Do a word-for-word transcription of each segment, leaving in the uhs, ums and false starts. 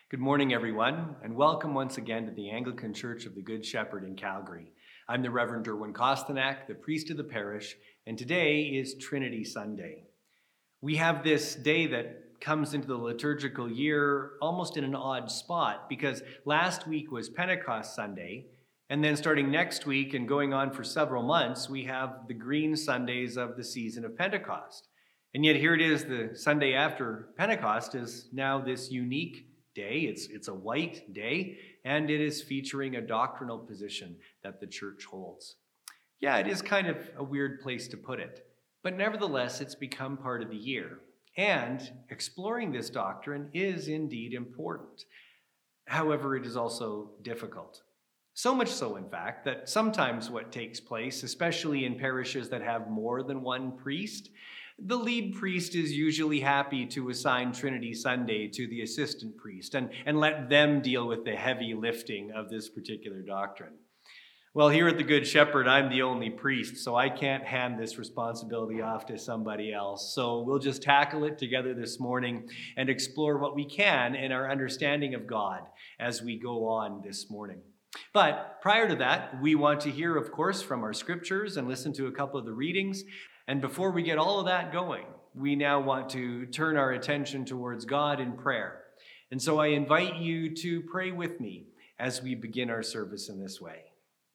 Good morning, everyone, and welcome once again to the Anglican Church of the Good Shepherd in Calgary. I'm the Reverend Derwin Kostanak, the priest of the parish, and today is Trinity Sunday. We have this day that comes into the liturgical year almost in an odd spot because last week was Pentecost Sunday, and then starting next week and going on for several months, we have the green Sundays of the season of Pentecost. And yet here it is, the Sunday after Pentecost is now this unique day. It's, it's a white day, and it is featuring a doctrinal position that the church holds. Yeah, it is kind of a weird place to put it, but nevertheless, it's become part of the year. And exploring this doctrine is indeed important. However, it is also difficult. So much so, in fact, that sometimes what takes place, especially in parishes that have more than one priest, the lead priest is usually happy to assign Trinity Sunday to the assistant priest and, and let them deal with the heavy lifting of this particular doctrine. Well, here at the Good Shepherd, I'm the only priest, so I can't hand this responsibility off to somebody else. So we'll just tackle it together this morning and explore what we can in our understanding of God as we go on this morning. But prior to that, we want to hear, of course, from our scriptures and listen to a couple of the readings. And before we get all of that going, we now want to turn our attention towards God in prayer. And so I invite you to pray with me as we begin our service in this way.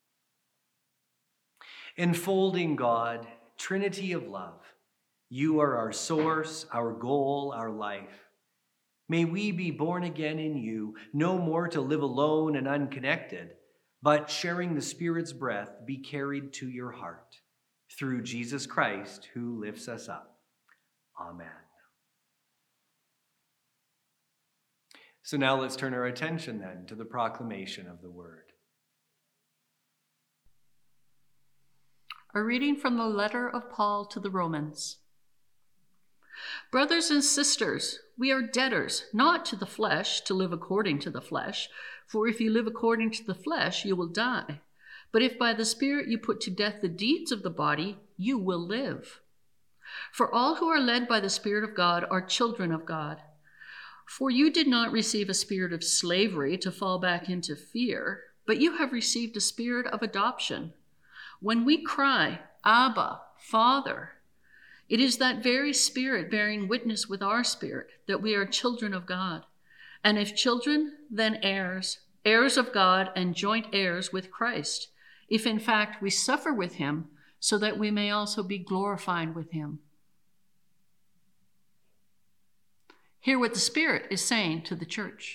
Enfolding God, Trinity of love, you are our source, our goal, our life. May we be born again in you, no more to live alone and unconnected, but sharing the Spirit's breath, be carried to your heart. Through Jesus Christ, who lifts us up. Amen. So now let's turn our attention then to the proclamation of the word. A reading from the letter of Paul to the Romans. Brothers and sisters, we are debtors, not to the flesh, to live according to the flesh. For if you live according to the flesh, you will die. But if by the Spirit you put to death the deeds of the body, you will live. For all who are led by the Spirit of God are children of God. For you did not receive a spirit of slavery to fall back into fear, but you have received a spirit of adoption. When we cry, Abba, Father, it is that very Spirit bearing witness with our spirit that we are children of God. And if children, then heirs, heirs of God and joint heirs with Christ, if in fact we suffer with him, so that we may also be glorified with him. Hear what the Spirit is saying to the church.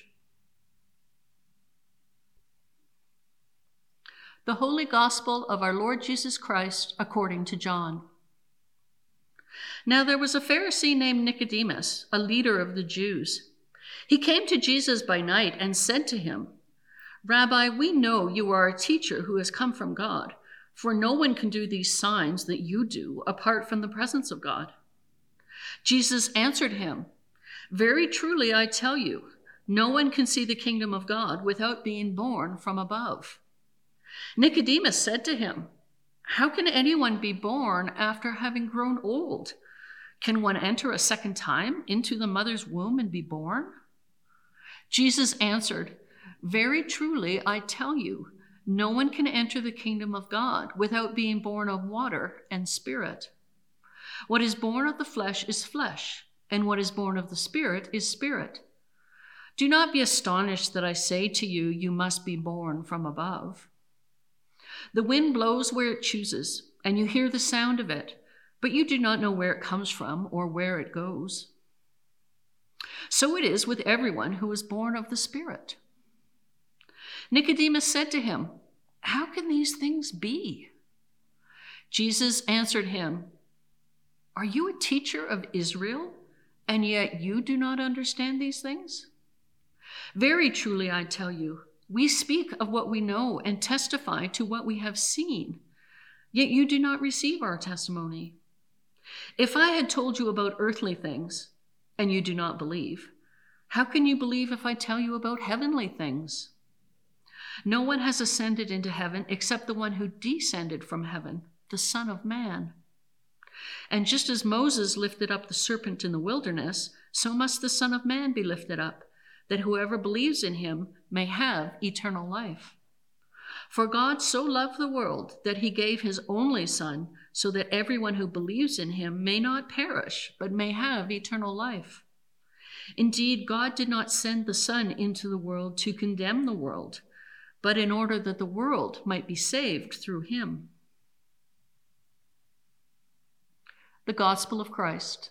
The Holy Gospel of our Lord Jesus Christ according to John. Now there was a Pharisee named Nicodemus, a leader of the Jews. He came to Jesus by night and said to him, Rabbi, we know you are a teacher who has come from God, for no one can do these signs that you do apart from the presence of God. Jesus answered him, Very truly I tell you, no one can see the kingdom of God without being born from above. Nicodemus said to him, How can anyone be born after having grown old? Can one enter a second time into the mother's womb and be born? Jesus answered, Very truly, I tell you, no one can enter the kingdom of God without being born of water and spirit. What is born of the flesh is flesh, and what is born of the Spirit is spirit. Do not be astonished that I say to you, you must be born from above. The wind blows where it chooses, and you hear the sound of it, but you do not know where it comes from or where it goes. So it is with everyone who is born of the Spirit. Nicodemus said to him, How can these things be? Jesus answered him, Are you a teacher of Israel, and yet you do not understand these things? Very truly I tell you, we speak of what we know and testify to what we have seen, yet you do not receive our testimony. If I had told you about earthly things, and you do not believe, how can you believe if I tell you about heavenly things? No one has ascended into heaven except the one who descended from heaven, the Son of Man. And just as Moses lifted up the serpent in the wilderness, so must the Son of Man be lifted up, that whoever believes in him may have eternal life. For God so loved the world that he gave his only Son, so that everyone who believes in him may not perish, but may have eternal life. Indeed, God did not send the Son into the world to condemn the world, but in order that the world might be saved through him. The Gospel of Christ.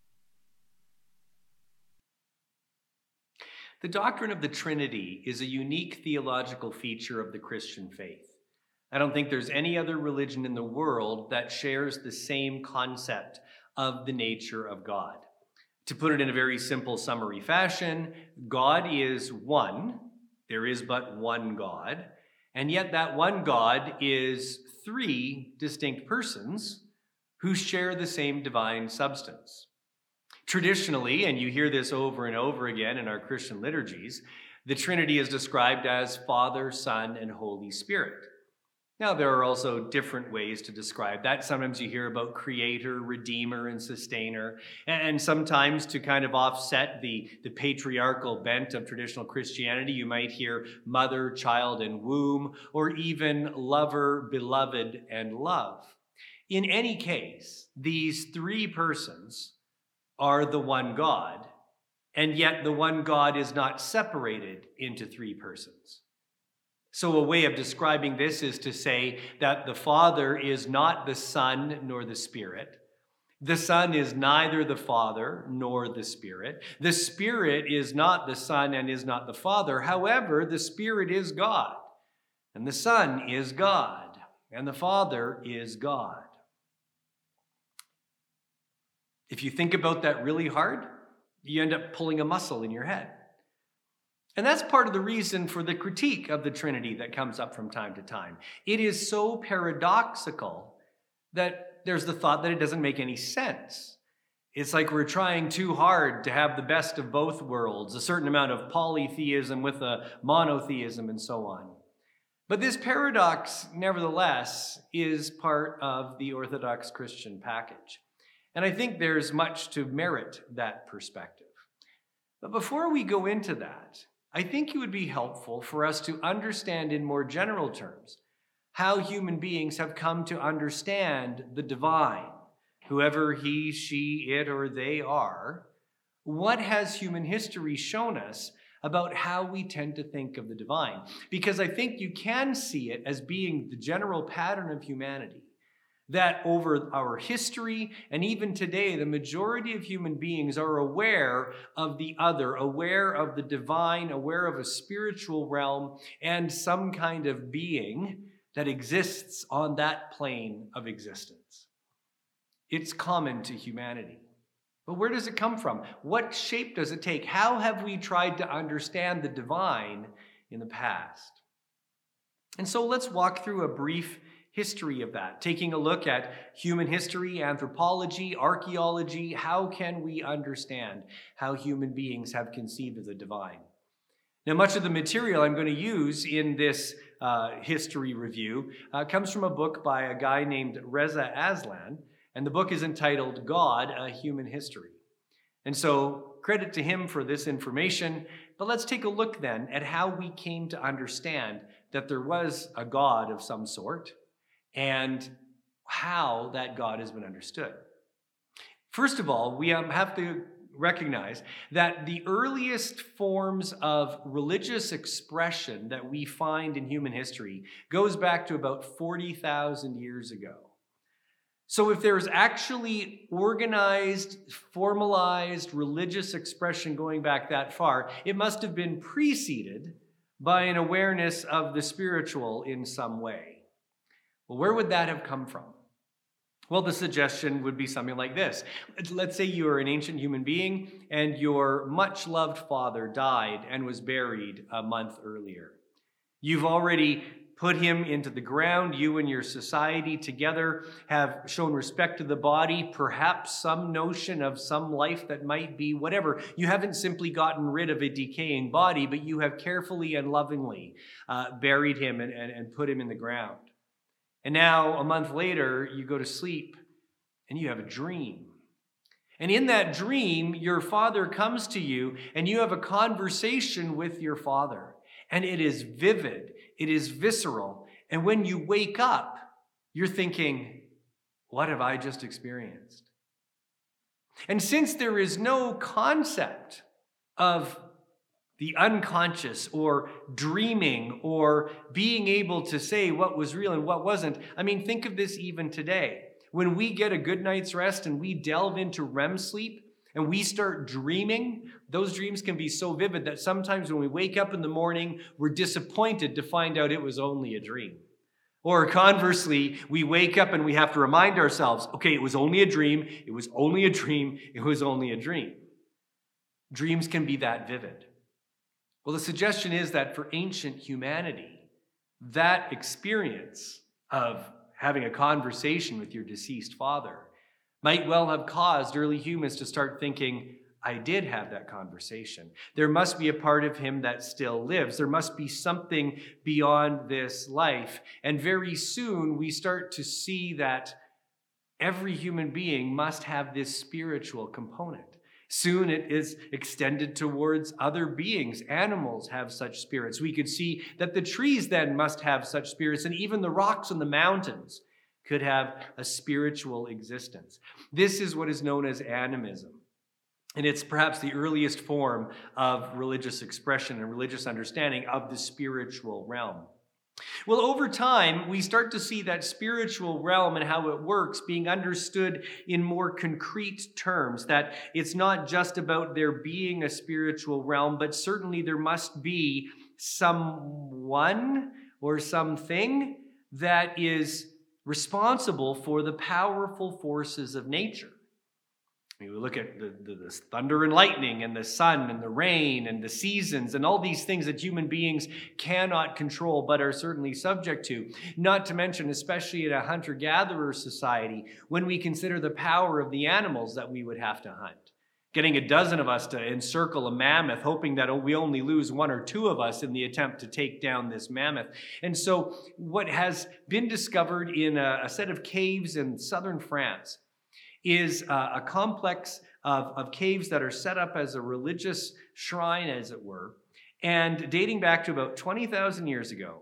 The doctrine of the Trinity is a unique theological feature of the Christian faith. I don't think there's any other religion in the world that shares the same concept of the nature of God. To put it in a very simple summary fashion, God is one. There is but one God. And yet that one God is three distinct persons who share the same divine substance. Traditionally, and you hear this over and over again in our Christian liturgies, the Trinity is described as Father, Son, and Holy Spirit. Now, there are also different ways to describe that. Sometimes you hear about Creator, Redeemer, and Sustainer, and sometimes to kind of offset the, the patriarchal bent of traditional Christianity, you might hear Mother, Child, and Womb, or even Lover, Beloved, and Love. In any case, these three persons are the one God, and yet the one God is not separated into three persons. So a way of describing this is to say that the Father is not the Son nor the Spirit. The Son is neither the Father nor the Spirit. The Spirit is not the Son and is not the Father. However, the Spirit is God, and the Son is God, and the Father is God. If you think about that really hard, you end up pulling a muscle in your head. And that's part of the reason for the critique of the Trinity that comes up from time to time. It is so paradoxical that there's the thought that it doesn't make any sense. It's like we're trying too hard to have the best of both worlds, a certain amount of polytheism with a monotheism and so on. But this paradox, nevertheless, is part of the Orthodox Christian package. And I think there's much to merit that perspective. But before we go into that, I think it would be helpful for us to understand in more general terms how human beings have come to understand the divine, whoever he, she, it, or they are. What has human history shown us about how we tend to think of the divine? Because I think you can see it as being the general pattern of humanity, that over our history and even today, the majority of human beings are aware of the other, aware of the divine, aware of a spiritual realm and some kind of being that exists on that plane of existence. It's common to humanity. But where does it come from? What shape does it take? How have we tried to understand the divine in the past? And so let's walk through a brief history of that, taking a look at human history, anthropology, archaeology. How can we understand how human beings have conceived of the divine? Now, much of the material I'm going to use in this uh, history review uh, comes from a book by a guy named Reza Aslan, and the book is entitled God, A Human History. And so, credit to him for this information, but let's take a look then at how we came to understand that there was a God of some sort, and how that God has been understood. First of all, we have to recognize that the earliest forms of religious expression that we find in human history goes back to about forty thousand years ago. So if there's actually organized, formalized religious expression going back that far, it must have been preceded by an awareness of the spiritual in some way. Well, where would that have come from? Well, the suggestion would be something like this. Let's say you are an ancient human being and your much-loved father died and was buried a month earlier. You've already put him into the ground. You and your society together have shown respect to the body, perhaps some notion of some life that might be whatever. You haven't simply gotten rid of a decaying body, but you have carefully and lovingly uh, buried him and, and, and put him in the ground. And now, a month later, you go to sleep and you have a dream. And in that dream, your father comes to you and you have a conversation with your father. And it is vivid, it is visceral. And when you wake up, you're thinking, what have I just experienced? And since there is no concept of the unconscious or dreaming or being able to say what was real and what wasn't, I mean, think of this even today. When we get a good night's rest and we delve into R E M sleep and we start dreaming, those dreams can be so vivid that sometimes when we wake up in the morning, we're disappointed to find out it was only a dream. Or conversely, we wake up and we have to remind ourselves, okay, it was only a dream, it was only a dream, it was only a dream. Dreams can be that vivid. Well, the suggestion is that for ancient humanity, that experience of having a conversation with your deceased father might well have caused early humans to start thinking, I did have that conversation. There must be a part of him that still lives. There must be something beyond this life. And very soon we start to see that every human being must have this spiritual component. Soon it is extended towards other beings. Animals have such spirits. We could see that the trees then must have such spirits, and even the rocks and the mountains could have a spiritual existence. This is what is known as animism. And it's perhaps the earliest form of religious expression and religious understanding of the spiritual realm. Well, over time, we start to see that spiritual realm and how it works being understood in more concrete terms, that it's not just about there being a spiritual realm, but certainly there must be someone or something that is responsible for the powerful forces of nature. I mean, we look at the, the, the thunder and lightning and the sun and the rain and the seasons and all these things that human beings cannot control but are certainly subject to. Not to mention, especially in a hunter-gatherer society, when we consider the power of the animals that we would have to hunt. Getting a dozen of us to encircle a mammoth, hoping that we only lose one or two of us in the attempt to take down this mammoth. And so what has been discovered in a, a set of caves in southern France is uh, a complex of, of caves that are set up as a religious shrine, as it were, and dating back to about twenty thousand years ago,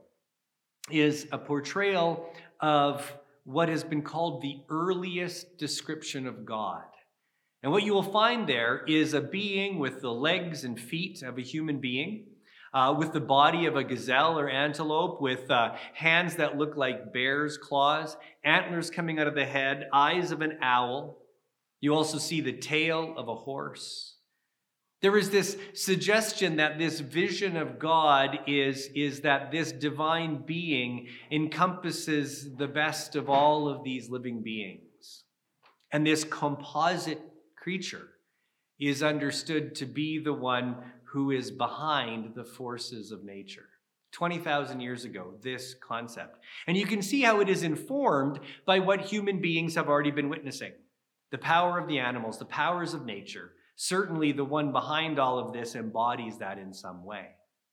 is a portrayal of what has been called the earliest description of God. And what you will find there is a being with the legs and feet of a human being, uh, with the body of a gazelle or antelope, with uh, hands that look like bear's claws, antlers coming out of the head, eyes of an owl. You also see the tail of a horse. There is this suggestion that this vision of God is, is that this divine being encompasses the best of all of these living beings. And this composite creature is understood to be the one who is behind the forces of nature. twenty thousand years ago, this concept. And you can see how it is informed by what human beings have already been witnessing. The power of the animals, the powers of nature. Certainly the one behind all of this embodies that in some way.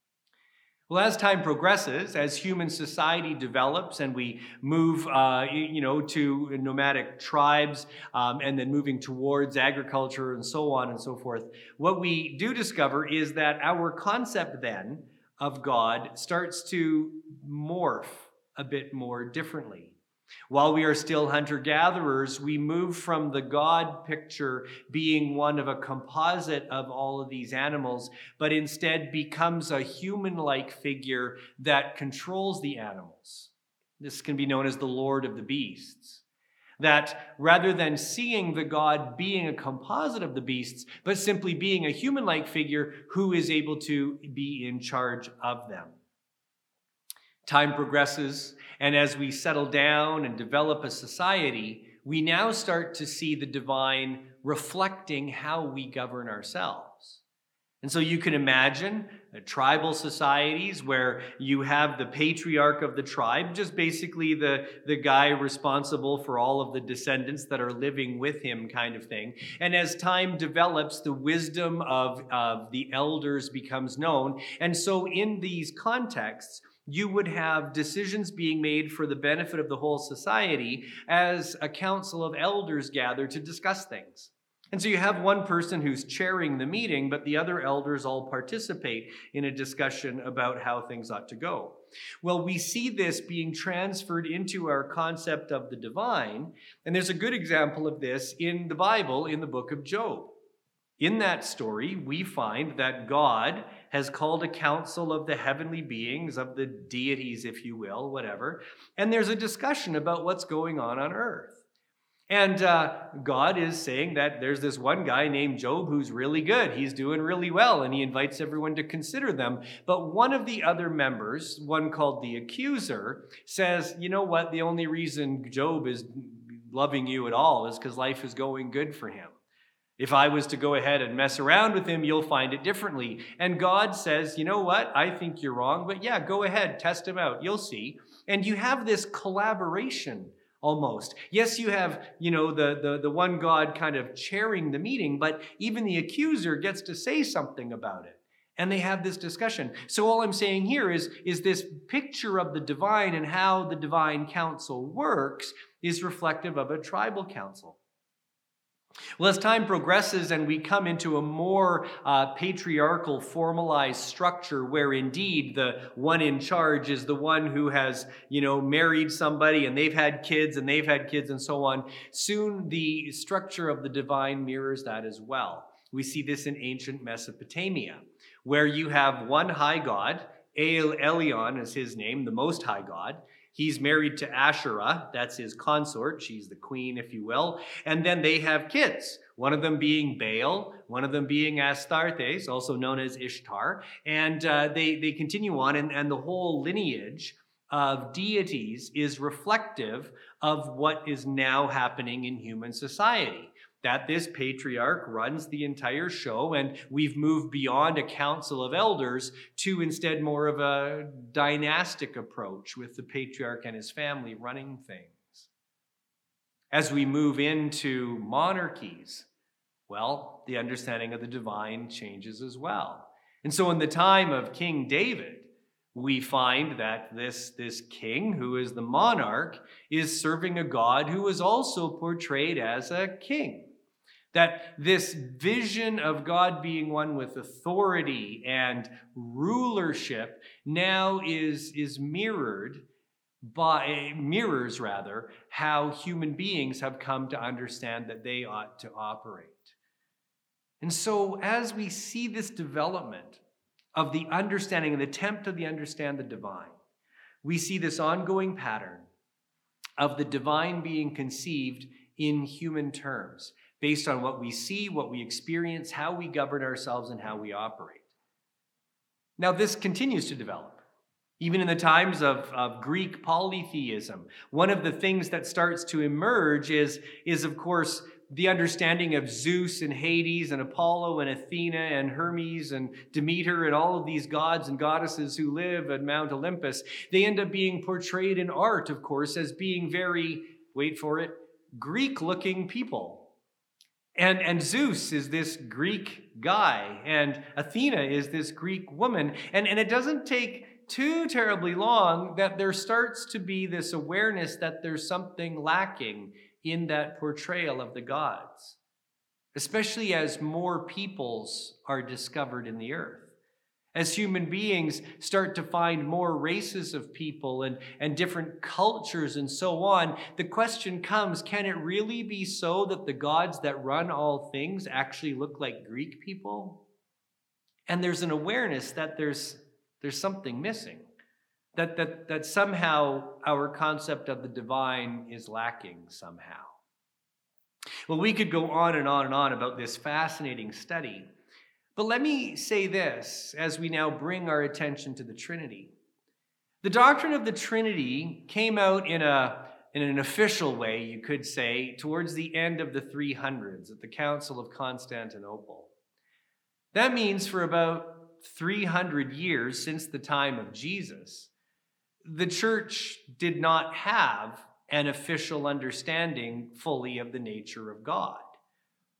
Well, as time progresses, as human society develops and we move, uh, you know, to nomadic tribes um, and then moving towards agriculture and so on and so forth, what we do discover is that our concept then of God starts to morph a bit more differently. While we are still hunter-gatherers, we move from the God picture being one of a composite of all of these animals, but instead becomes a human-like figure that controls the animals. This can be known as the Lord of the Beasts. That rather than seeing the God being a composite of the beasts, but simply being a human-like figure who is able to be in charge of them. Time progresses, and as we settle down and develop a society, we now start to see the divine reflecting how we govern ourselves. And so you can imagine uh, tribal societies where you have the patriarch of the tribe, just basically the, the guy responsible for all of the descendants that are living with him kind of thing. And as time develops, the wisdom of, of the elders becomes known. And so in these contexts, you would have decisions being made for the benefit of the whole society as a council of elders gather to discuss things. And so you have one person who's chairing the meeting, but the other elders all participate in a discussion about how things ought to go. Well, we see this being transferred into our concept of the divine, and there's a good example of this in the Bible, in the book of Job. In that story, we find that God has called a council of the heavenly beings, of the deities, if you will, whatever, and there's a discussion about what's going on on earth. And uh, God is saying that there's this one guy named Job who's really good. He's doing really well, and he invites everyone to consider them. But one of the other members, one called the accuser, says, you know what, the only reason Job is loving you at all is because life is going good for him. If I was to go ahead and mess around with him, you'll find it differently. And God says, you know what, I think you're wrong, but yeah, go ahead, test him out, you'll see. And you have this collaboration almost. Yes, you have, you know, the, the, the one God kind of chairing the meeting, but even the accuser gets to say something about it. And they have this discussion. So all I'm saying here is, is this picture of the divine and how the divine council works is reflective of a tribal council. Well, as time progresses and we come into a more uh, patriarchal, formalized structure where indeed the one in charge is the one who has, you know, married somebody and they've had kids and they've had kids and so on, soon the structure of the divine mirrors that as well. We see this in ancient Mesopotamia, where you have one high god, El Elyon is his name, the Most High God. He's married to Asherah, that's his consort, she's the queen, if you will. And then they have kids, one of them being Baal, one of them being Astartes, also known as Ishtar. And uh, they, they continue on, and, and the whole lineage of deities is reflective of what is now happening in human society. That this patriarch runs the entire show, and we've moved beyond a council of elders to instead more of a dynastic approach with the patriarch and his family running things. As we move into monarchies, well, the understanding of the divine changes as well. And so in the time of King David, we find that this, this king, who is the monarch, is serving a God who is also portrayed as a king. That this vision of God being one with authority and rulership now is, is mirrored by, mirrors rather, how human beings have come to understand that they ought to operate. And so as we see this development of the understanding and the attempt of the understand the divine, we see this ongoing pattern of the divine being conceived in human terms, based on what we see, what we experience, how we govern ourselves, and how we operate. Now, this continues to develop. Even in the times of, of Greek polytheism, one of the things that starts to emerge is, is, of course, the understanding of Zeus and Hades and Apollo and Athena and Hermes and Demeter and all of these gods and goddesses who live at Mount Olympus. They end up being portrayed in art, of course, as being very, wait for it, Greek-looking people. And, and Zeus is this Greek guy, and Athena is this Greek woman. And, and it doesn't take too terribly long that there starts to be this awareness that there's something lacking in that portrayal of the gods, especially as more peoples are discovered in the earth. As human beings start to find more races of people and, and different cultures and so on, the question comes, can it really be so that the gods that run all things actually look like Greek people? And there's an awareness that there's, there's something missing, that, that, that somehow our concept of the divine is lacking somehow. Well, we could go on and on and on about this fascinating study. But let me say this as we now bring our attention to the Trinity. The doctrine of the Trinity came out in, a, in an official way, you could say, towards the end of the three hundreds at the Council of Constantinople. That means for about three hundred years since the time of Jesus, the church did not have an official understanding fully of the nature of God.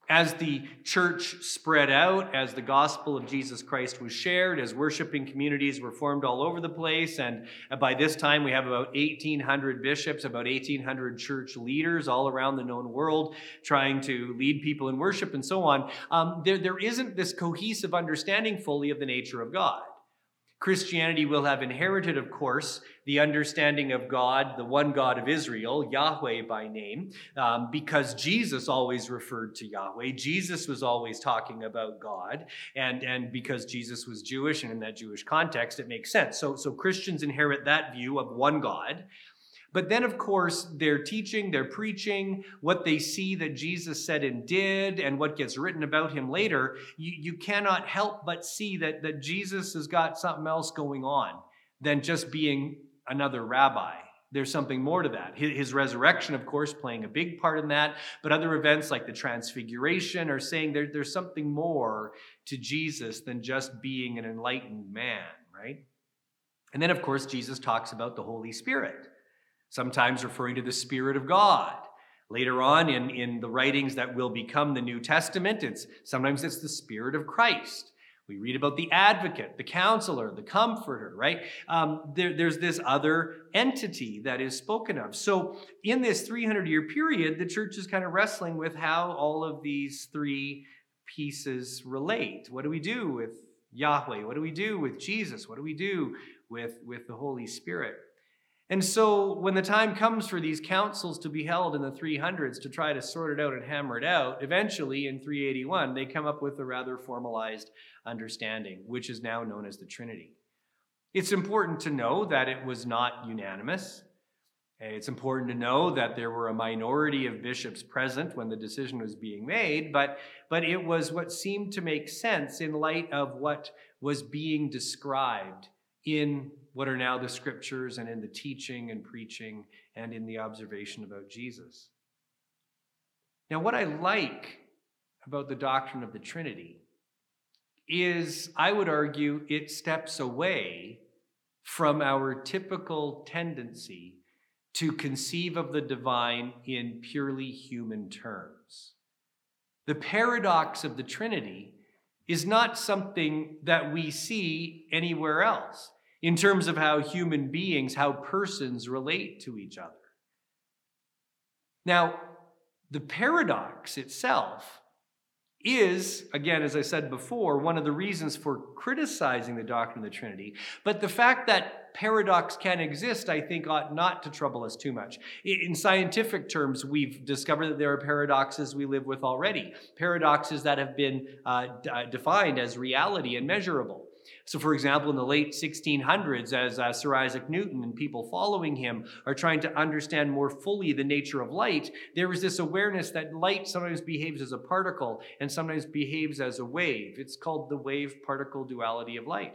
As the church spread out, as the gospel of Jesus Christ was shared, as worshiping communities were formed all over the place, and by this time we have about eighteen hundred bishops, about eighteen hundred church leaders all around the known world trying to lead people in worship and so on, um, there, there isn't this cohesive understanding fully of the nature of God. Christianity will have inherited, of course, the understanding of God, the one God of Israel, Yahweh by name, um, because Jesus always referred to Yahweh. Jesus was always talking about God, and, and because Jesus was Jewish, and in that Jewish context, it makes sense. So, so Christians inherit that view of one God. But then, of course, their teaching, their preaching, what they see that Jesus said and did, and what gets written about him later, you, you cannot help but see that, that Jesus has got something else going on than just being another rabbi. There's something more to that. His, his resurrection, of course, playing a big part in that, but other events like the Transfiguration are saying there, there's something more to Jesus than just being an enlightened man, right? And then, of course, Jesus talks about the Holy Spirit, sometimes referring to the Spirit of God. Later on in, in the writings that will become the New Testament, it's sometimes it's the Spirit of Christ. We read about the advocate, the counselor, the comforter, right? Um, there, there's this other entity that is spoken of. So in this three hundred year period, the church is kind of wrestling with how all of these three pieces relate. What do we do with Yahweh? What do we do with Jesus? What do we do with, with the Holy Spirit? And so when the time comes for these councils to be held in the three hundreds to try to sort it out and hammer it out, eventually in three eighty-one, they come up with a rather formalized understanding, which is now known as the Trinity. It's important to know that it was not unanimous. It's important to know that there were a minority of bishops present when the decision was being made, but, but it was what seemed to make sense in light of what was being described in what are now the scriptures and in the teaching and preaching and in the observation about Jesus. Now, what I like about the doctrine of the Trinity is, I would argue, it steps away from our typical tendency to conceive of the divine in purely human terms. The paradox of the Trinity is not something that we see anywhere else in terms of how human beings, how persons relate to each other. Now, the paradox itself is, again, as I said before, one of the reasons for criticizing the doctrine of the Trinity. But the fact that paradox can exist, I think, ought not to trouble us too much. In scientific terms, we've discovered that there are paradoxes we live with already, paradoxes that have been uh, d- defined as reality and measurable. So, for example, in the late sixteen hundreds, as uh, Sir Isaac Newton and people following him are trying to understand more fully the nature of light, there was this awareness that light sometimes behaves as a particle and sometimes behaves as a wave. It's called the wave-particle duality of light.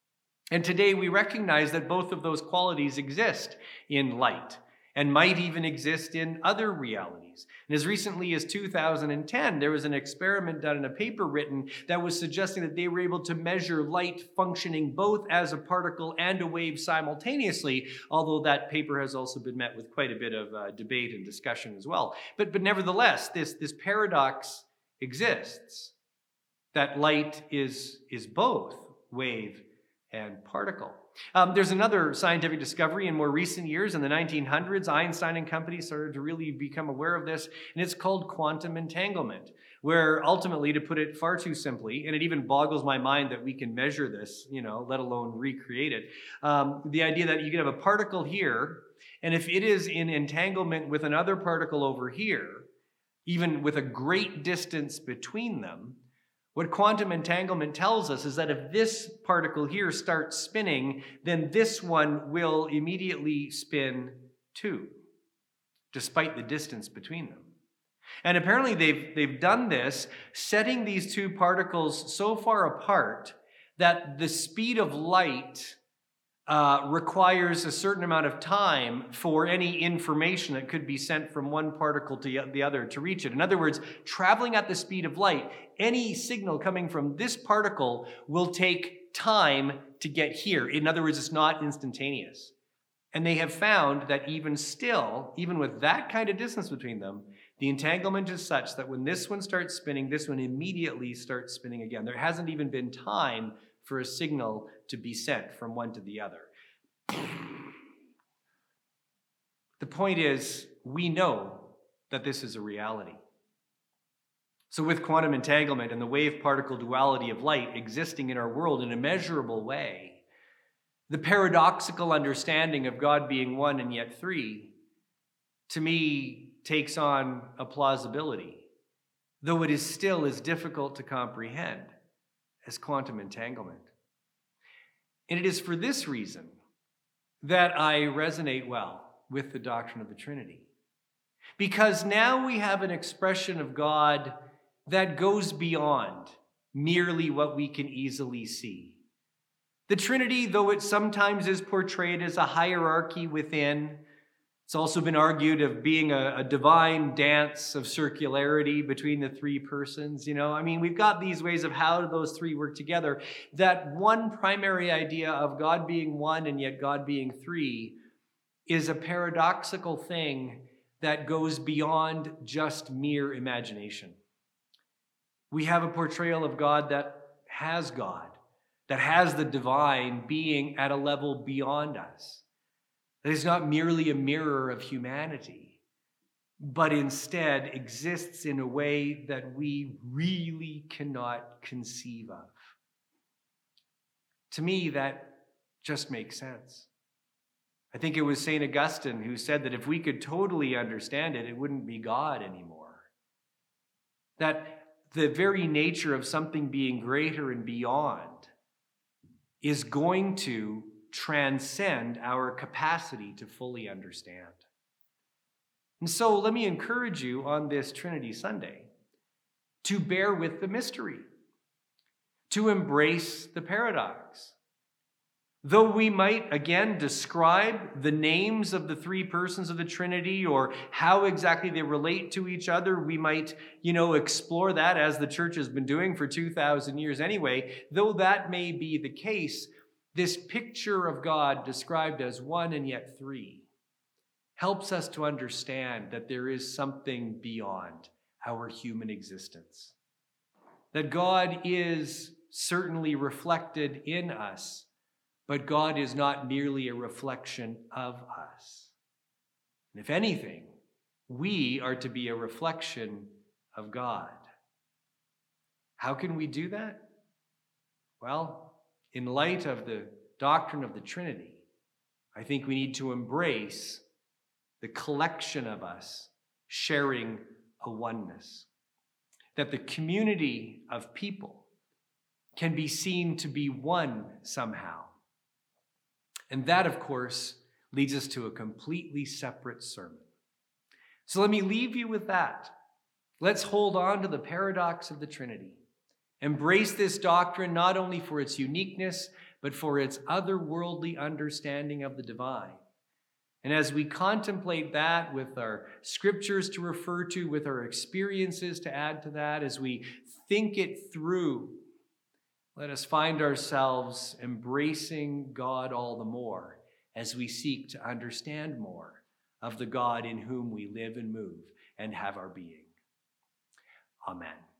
And today we recognize that both of those qualities exist in light and might even exist in other realities. And as recently as two thousand ten, there was an experiment done in a paper written that was suggesting that they were able to measure light functioning both as a particle and a wave simultaneously, although that paper has also been met with quite a bit of uh, debate and discussion as well. But, but nevertheless, this, this paradox exists, that light is, is both wave and particle. Um, there's another scientific discovery in more recent years. In the nineteen hundreds, Einstein and company started to really become aware of this, and it's called quantum entanglement, where ultimately, to put it far too simply, and it even boggles my mind that we can measure this, you know, let alone recreate it, um, the idea that you can have a particle here, and if it is in entanglement with another particle over here, even with a great distance between them, what quantum entanglement tells us is that if this particle here starts spinning, then this one will immediately spin too, despite the distance between them. And apparently they've, they've done this, setting these two particles so far apart that the speed of light uh, requires a certain amount of time for any information that could be sent from one particle to the other to reach it. In other words, traveling at the speed of light, any signal coming from this particle will take time to get here. In other words, it's not instantaneous. And they have found that even still, even with that kind of distance between them, The entanglement is such that when this one starts spinning, this one immediately starts spinning again. There hasn't even been time for a signal to be sent from one to the other. The point is, we know that this is a reality. So with quantum entanglement and the wave-particle duality of light existing in our world in a measurable way, the paradoxical understanding of God being one and yet three, to me, takes on a plausibility, though it is still as difficult to comprehend as quantum entanglement. And it is for this reason that I resonate well with the doctrine of the Trinity. Because now we have an expression of God that goes beyond merely what we can easily see. The Trinity, though it sometimes is portrayed as a hierarchy within, it's also been argued of being a, a divine dance of circularity between the three persons. You know, I mean, we've got these ways of how those three work together. That one primary idea of God being one and yet God being three is a paradoxical thing that goes beyond just mere imagination. We have a portrayal of God that has God, that has the divine being at a level beyond us. That is not merely a mirror of humanity, but instead exists in a way that we really cannot conceive of. To me, that just makes sense. I think it was Saint Augustine who said that if we could totally understand it, it wouldn't be God anymore. That the very nature of something being greater and beyond is going to transcend our capacity to fully understand. And so let me encourage you on this Trinity Sunday to bear with the mystery, to embrace the paradox. Though we might, again, describe the names of the three persons of the Trinity or how exactly they relate to each other, we might, you know, explore that as the church has been doing for two thousand years anyway. Though that may be the case, this picture of God described as one and yet three helps us to understand that there is something beyond our human existence. That God is certainly reflected in us, but God is not merely a reflection of us. And if anything, we are to be a reflection of God. How can we do that? Well, in light of the doctrine of the Trinity, I think we need to embrace the collection of us sharing a oneness. That the community of people can be seen to be one somehow. And that, of course, leads us to a completely separate sermon. So let me leave you with that. Let's hold on to the paradox of the Trinity. Embrace this doctrine not only for its uniqueness, but for its otherworldly understanding of the divine. And as we contemplate that with our scriptures to refer to, with our experiences to add to that, as we think it through, let us find ourselves embracing God all the more as we seek to understand more of the God in whom we live and move and have our being. Amen.